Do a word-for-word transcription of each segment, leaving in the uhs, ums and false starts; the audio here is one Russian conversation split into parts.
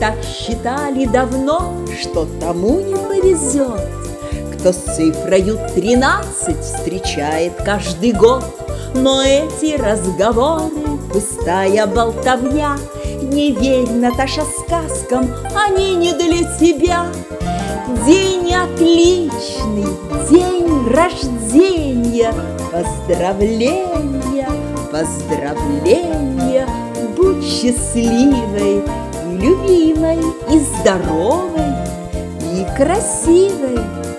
Так считали давно, что тому не повезет, кто с цифрою тринадцать встречает каждый год. Но эти разговоры — пустая болтовня. Не верь, Наташа, сказкам, они не для тебя. День отличный, день рождения, поздравления, поздравления. Будь счастливой и любимой, и здоровой, и красивой.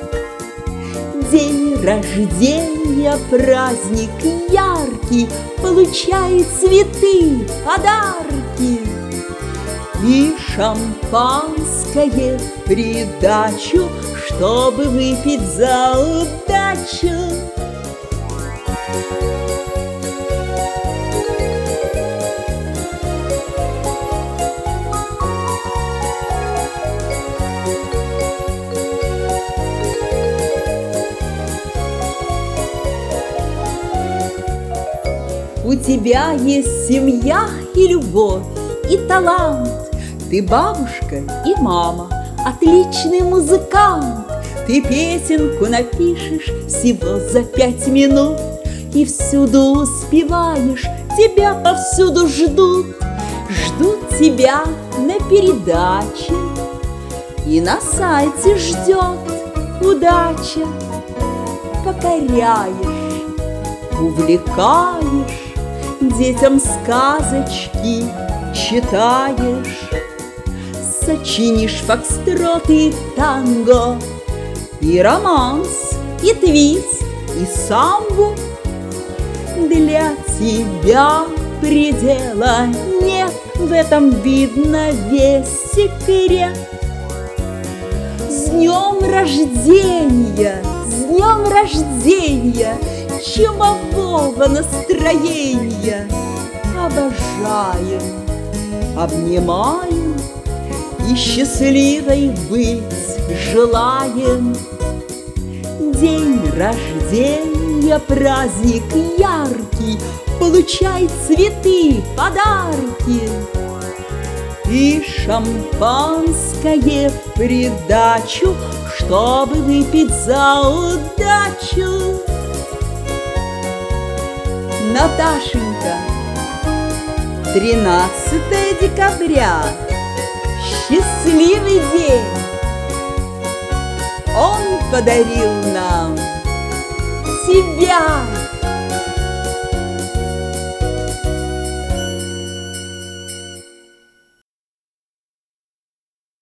День рождения, праздник яркий, получай цветы, подарки и шампанское в придачу, чтобы выпить за удачу. У тебя есть семья и любовь, и талант. Ты бабушка и мама, отличный музыкант. Ты песенку напишешь всего за пять минут и всюду успеваешь, тебя повсюду ждут. Ждут тебя на передаче, и на сайте ждет удача. Покоряешь, увлекаешь, детям сказочки читаешь, сочинишь фокстрот и танго, и романс, и твист, и самбу. Для тебя предела нет, в этом видно весь секрет. С днем рождения, с днем рождения, чумового настроения. Обожаем, обнимаем и счастливой быть желаем. День рождения, праздник яркий, получай цветы, подарки и шампанское в придачу, чтобы выпить за удачу. Наташенька, тринадцатое декабря, счастливый день. Он подарил нам тебя.